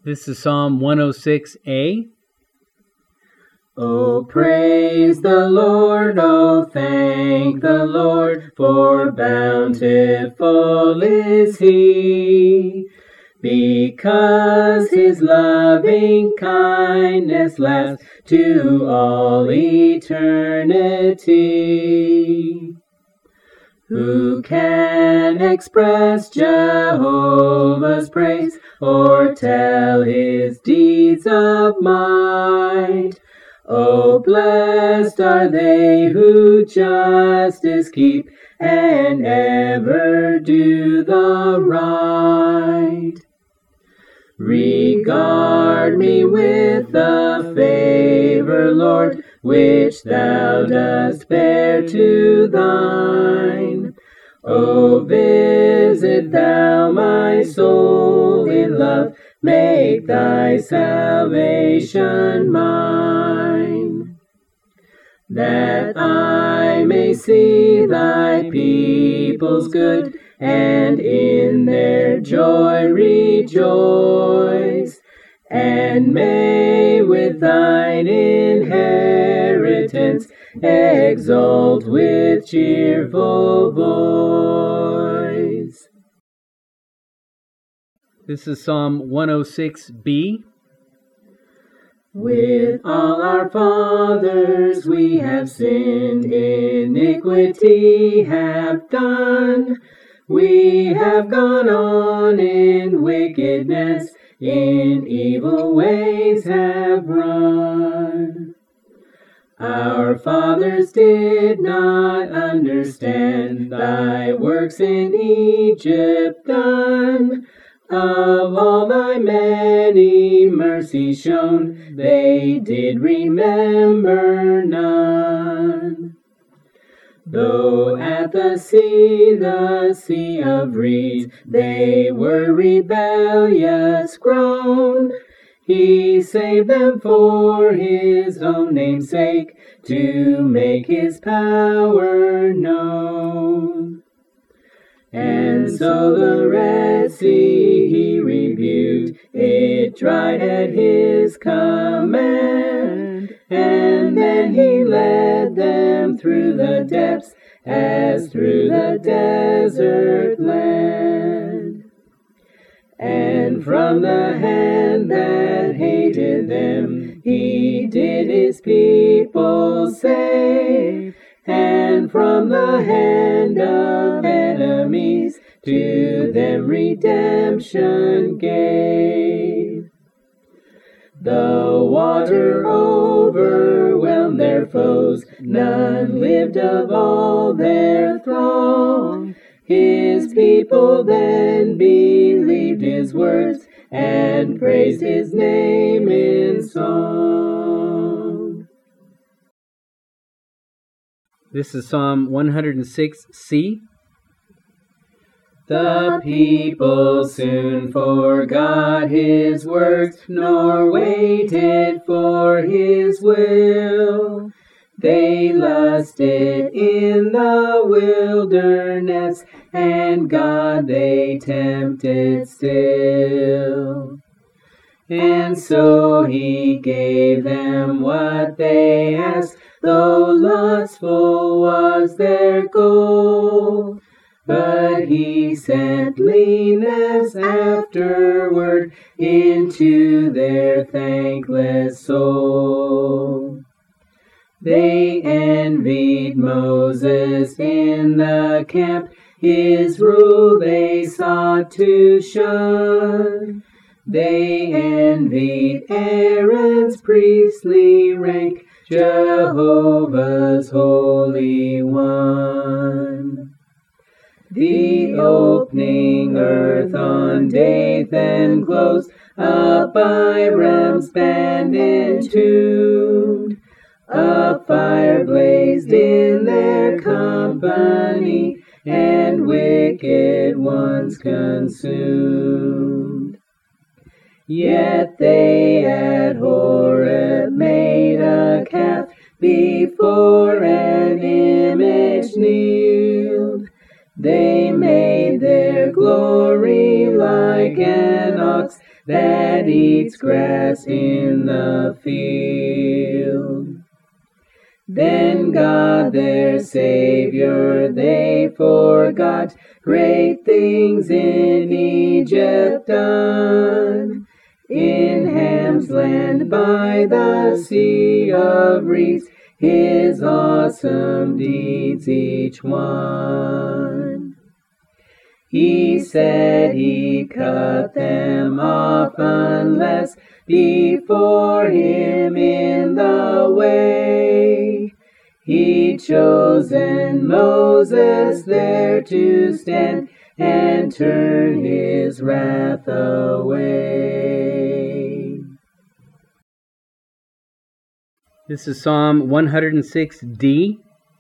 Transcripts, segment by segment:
This is Psalm 106a. Oh, praise the Lord, oh, thank the Lord, for bountiful is He. Because His loving kindness lasts to all eternity. Who can express Jehovah's praise, or tell His deeds of might? Oh, blessed are they who justice keep, and ever do the right. Regard me with the favor, Lord, which Thou dost bear to Thine. O visit Thou my soul in love, make Thy salvation mine. That I may see Thy people's good, and in their joy rejoice, and may with Thine inheritance exult with cheerful voice. This is Psalm 106b. With all our fathers we have sinned, iniquity have done. We have gone on in wickedness, in evil ways have run. Our fathers did not understand Thy works in Egypt done. Of all Thy many mercies shown, they did remember none. Though at the sea of reeds, they were rebellious grown, He saved them for His own name's sake, to make His power known. And so the Red Sea He rebuked, it dried at His command, and then He led them through the depths, as through the desert land. And from the hand that hated them, He did His people save, and from the hand of enemies to them redemption gave. The water overwhelmed their foes, none lived of all their throng. His people then believed His words, and praised His name in song. This is Psalm 106c. The people soon forgot His works, nor waited for His will. They lusted in the wilderness, and God they tempted still. And so He gave them what they asked, though lustful was their goal. But He sent leanness afterward into their thankless soul. They envied Moses in the camp, His rule they sought to shun. They envied Aaron's priestly rank, Jehovah's Holy One. The opening earth on Dathan closed, Abiram's band entombed. A fire blazed in their company, and wicked ones consumed. Yet they at Horeb made a calf, before an image kneeled. They made their glory like an ox, that eats grass in the field. Then God their Savior they forgot, great things in Egypt done. In Ham's land by the sea of reeds, his awesome deeds each one. He said he cut them off unless before him in the way. He chosen Moses there to stand and turn his wrath away. This is Psalm 106D.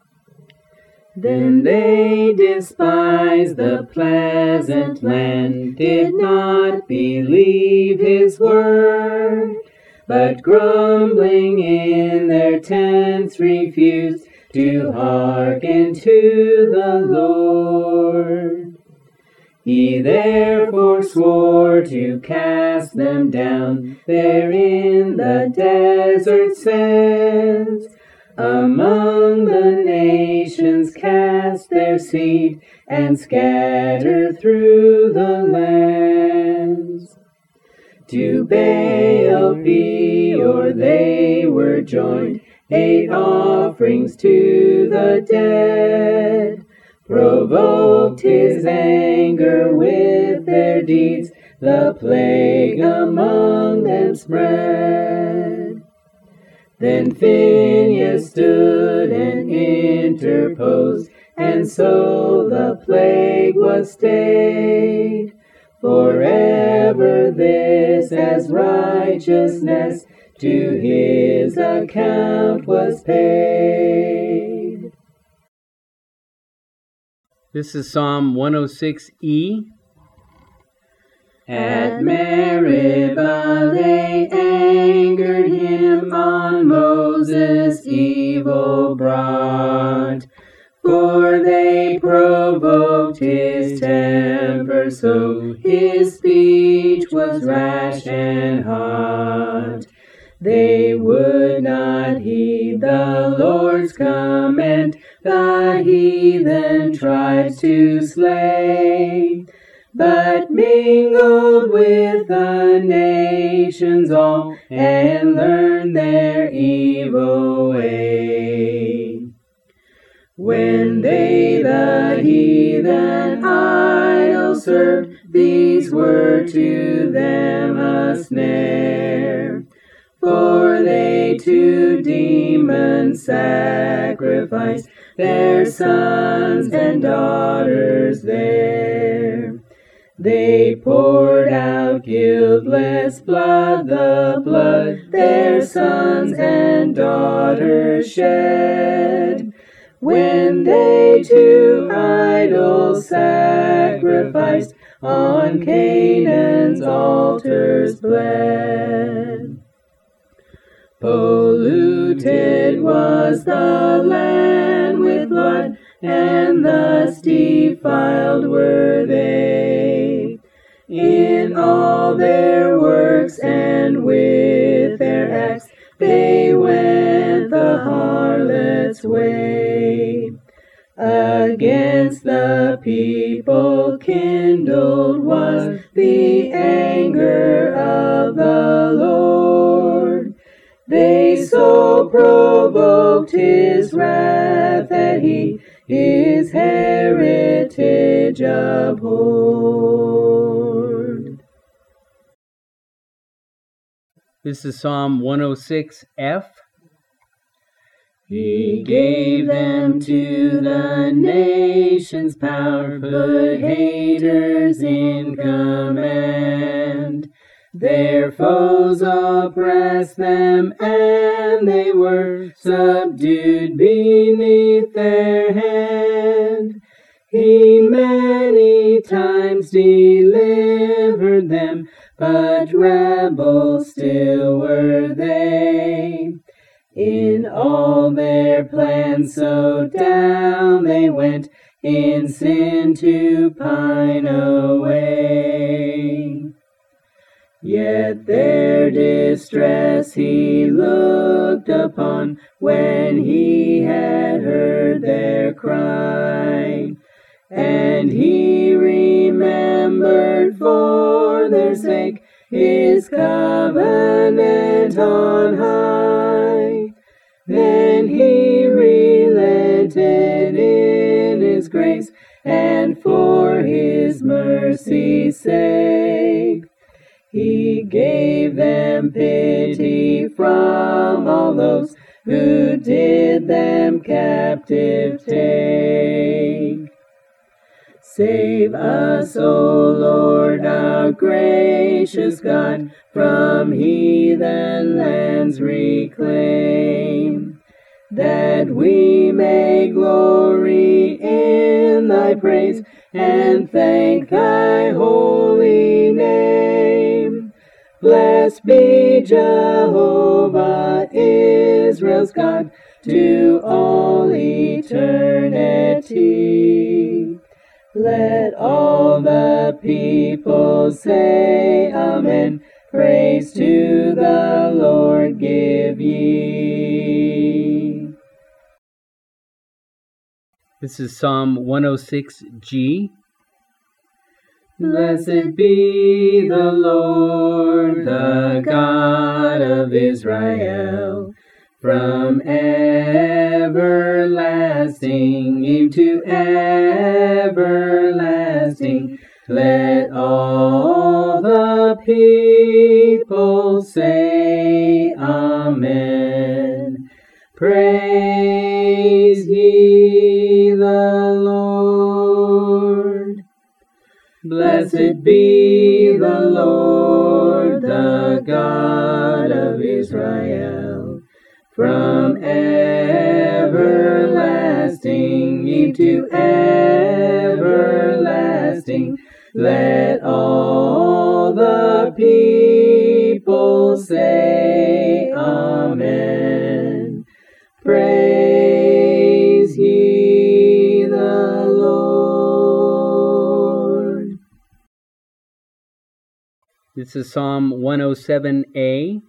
Then they despised the pleasant land, did not believe his word, but grumbling in their tents refused to hearken to the Lord. He therefore swore to cast them down there in the desert sands. Among the nations cast their seed and scatter through the lands. To Baal Peor they were joined, ate offerings to the dead, provoked his anger with their deeds, the plague among them spread. Then Phinehas stood and interposed, and so the plague was stayed. Forever this as righteousness to his account was paid. This is Psalm 106E. At Meribah they angered him on Moses' evil brought, for they provoked his temper, so his speech was rash and hot. They would not heed the Lord's command, the heathen tribes to slay, but mingled with the nations all, and learned their evil way. When they the heathen idols served, these were to them a snare. For they to demons sacrificed their sons and daughters there. They poured out guiltless blood, the blood their sons and daughters shed, when they to idols sacrificed, on Canaan's altars bled. Polluted was the land with blood, and thus defiled were they in all their works, and with their acts they went the harlot's way. Against the people kindled was the anger of the Lord. They so provoked his wrath that he his heritage abhorred. This is Psalm 106F. He gave them to the nations power, put haters in command. Their foes oppressed them, and they were subdued beneath their hand. He many times delivered them, but rebels still were they. In all their plans so down they went, in sin to pine away. Yet their distress he looked upon when he had heard their cry. And he remembered for their sake his covenant on high. Then he relented in his grace, and for his mercy's sake he gave them pity from all those who did them captive take. Save us, O Lord, our gracious God, from heathen lands reclaim, that we may glory in thy praise and thank thy holy name. Blessed be Jehovah, Israel's God, to all eternity. Let all the people say Amen. Praise to the Lord give ye. This is Psalm 106G. Blessed be the Lord, the God of Israel, from everlasting even to everlasting. Let all the people say Amen. Praise ye the Lord. Blessed be the Lord, the God of Israel, from everlasting even to everlasting. Let all the people say Amen. Praise ye the Lord. This is Psalm 107A.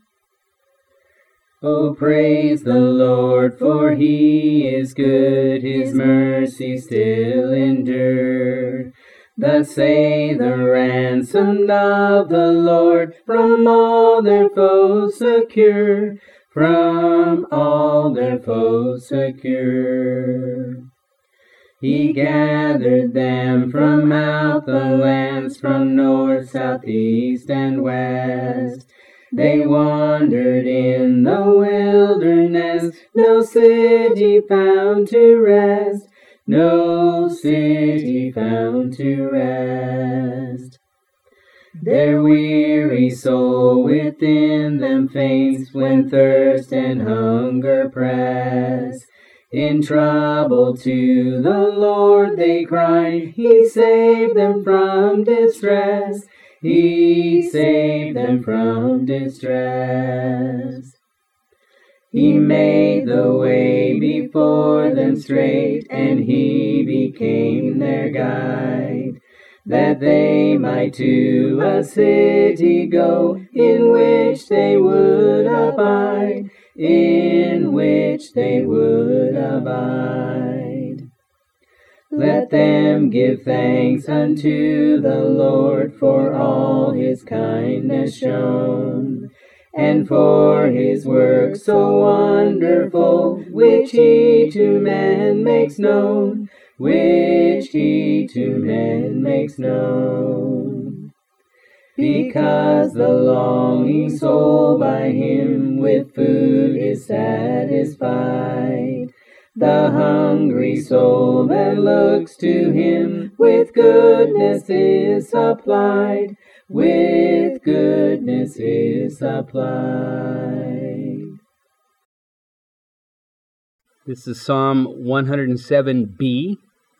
Oh, praise the Lord, for he is good, his mercy still endure. Thus say the ransomed of the Lord, from all their foes secure, from all their foes secure. He gathered them from out the lands, from north, south, east, and west. They wandered in the wilderness, no city found to rest, no city found to rest. Their weary soul within them faints when thirst and hunger press. In trouble to the Lord they cried, he saved them from distress. He saved them from distress. He made the way before them straight, and he became their guide, that they might to a city go, in which they would abide, in which they would abide. Let them give thanks unto the Lord for all his kindness shown, and for his works so wonderful, which he to men makes known, which he to men makes known. Because the longing soul by him with food is satisfied, the hungry soul that looks to him with goodness is supplied, with goodness is supplied. This is Psalm 107B.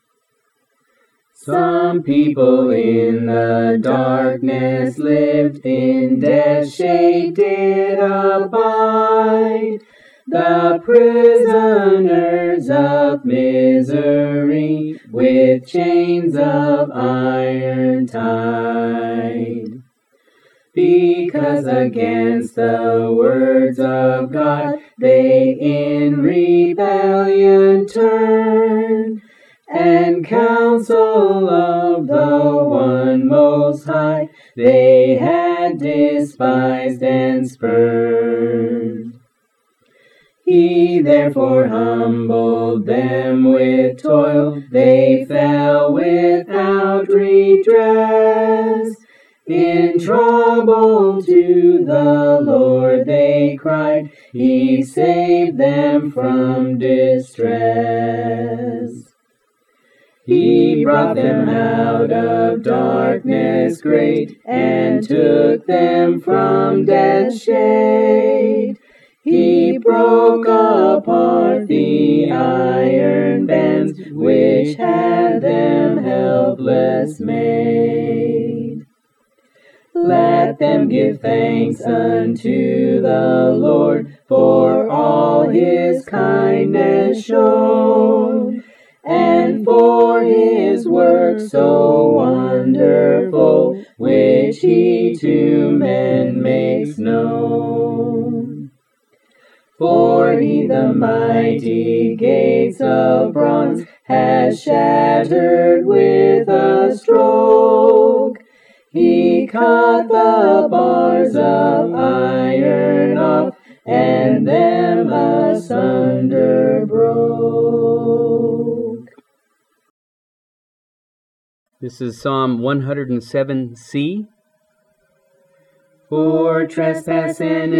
Some people in the darkness lived, in death's shade did abide. The prisoners of misery with chains of iron tied. because against the words of God they in rebellion turned, and counsel of the one Most High they had despised and spurned. He therefore humbled them with toil, they fell without redress. In trouble to the Lord they cried, He saved them from distress. He brought them out of darkness great, and took them from death's shade. He broke apart the iron bands which had them helpless made. Let them give thanks unto the Lord for all His kindness shown, and for His work so wonderful, which He to men makes known. For He the mighty gates of bronze has shattered with a stroke. He cut the bars of iron off, and them asunder broke. This is Psalm 107C. For trespass and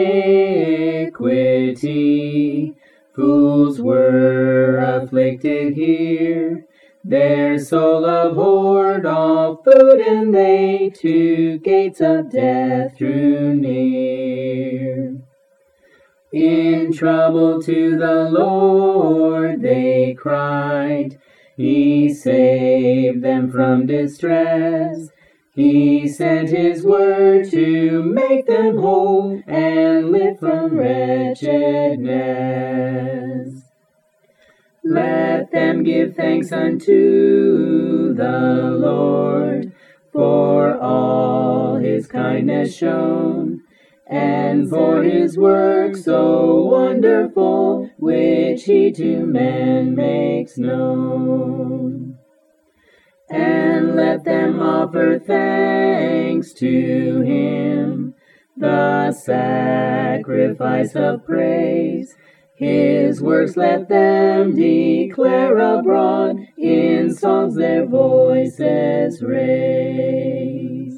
iniquity, fools were afflicted here. Their soul abhorred all food, and they to gates of death drew near. In trouble to the Lord they cried, He saved them from distress. He sent His word to make them whole, and lift from wretchedness. Let them give thanks unto the Lord for all His kindness shown, and for His work so wonderful, which He to men makes known. And let them offer thanks to Him, the sacrifice of praise. His works let them declare abroad, in songs their voices raise.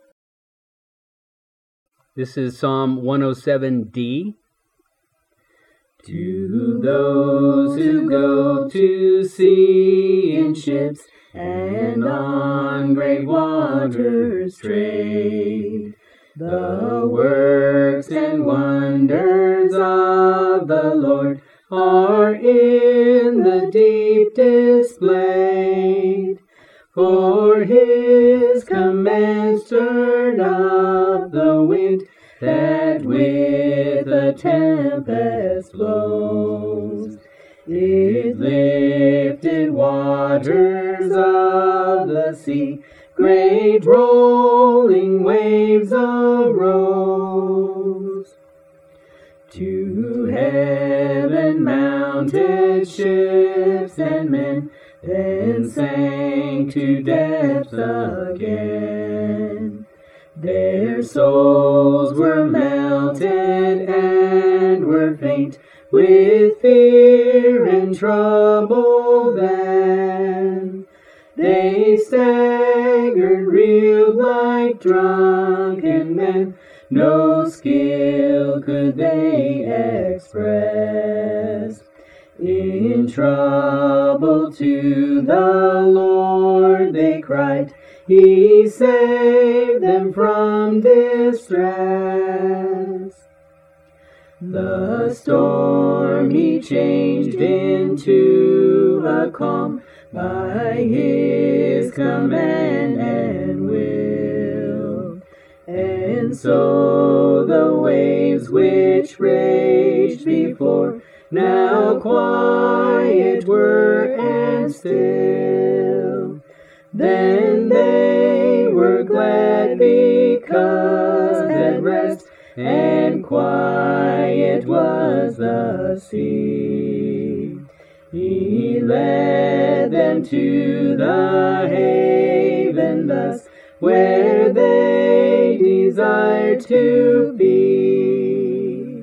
This is Psalm 107D. To those who go to sea in ships, and on great waters trade, the works and wonders of the Lord are in the deep displayed. For His commands stirred up the wind, that with a tempest blows. It lifted waters of the sea, great rolling waves arose. To heaven mounted ships and men, then sank to depths again. Their souls were melted and were faint with fear and trouble then. They staggered, reeled like drunken men, no skill could they express. In trouble to the Lord they cried, He saved them from distress. The storm He changed into a calm by His command and will. And so the waves which raged before now quiet were and still. Then they were glad because and quiet was the sea. He led them to the haven thus, where they desired to be.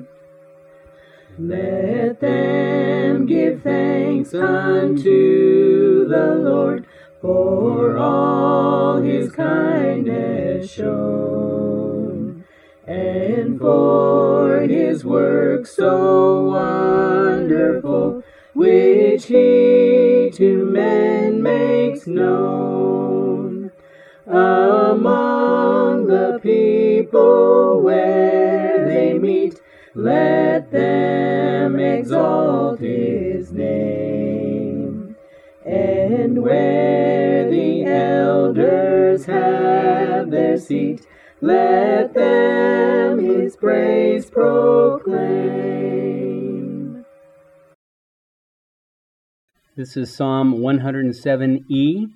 Let them give thanks unto the Lord for all his kindness shown, and for his work so wonderful, which he to men makes known. Among the people where they meet, let them exalt his name. And where the elders have their seat, let them his praise proclaim. This is Psalm 107E.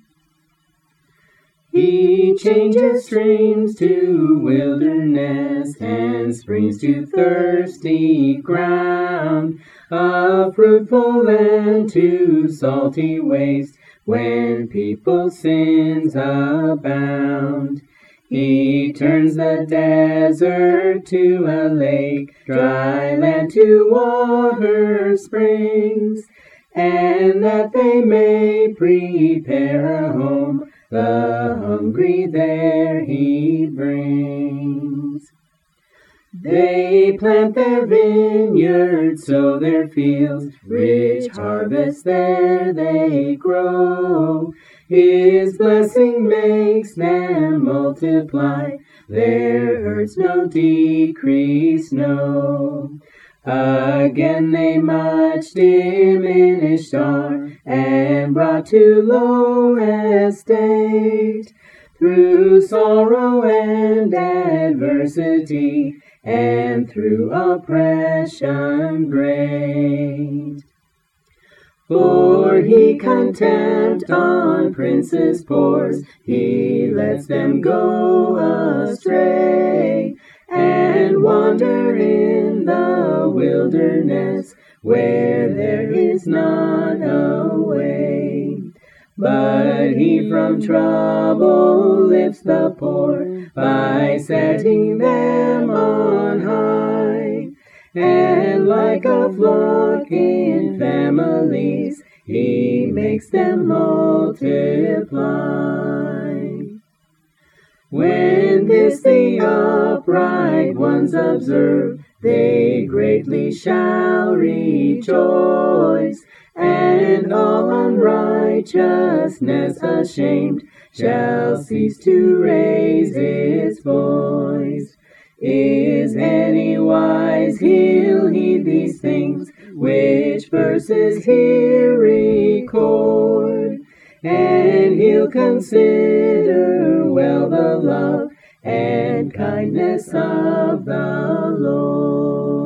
He changes streams to wilderness and springs to thirsty ground, a fruitful land to salty waste when people's sins abound. He turns the desert to a lake, dry land to water springs, and that they may prepare a home, the hungry there he brings. They plant their vineyards, sow their fields, rich harvests there they grow. His blessing makes them multiply, their herds no decrease know. Again they much diminished are, and brought to low estate, through sorrow and adversity, and through oppression great. For he contempt on princes pours, he lets them go astray, and wander in the wilderness, where there is not a way. But he from trouble lifts the poor, by setting them on high, and like a flock in families, he makes them multiply. When this the upright ones observe, they greatly shall rejoice, and all unrighteousness ashamed shall cease to raise its voice. Is any wise, he'll heed these things, which verses here record, and he'll consider well the love and kindness of the Lord.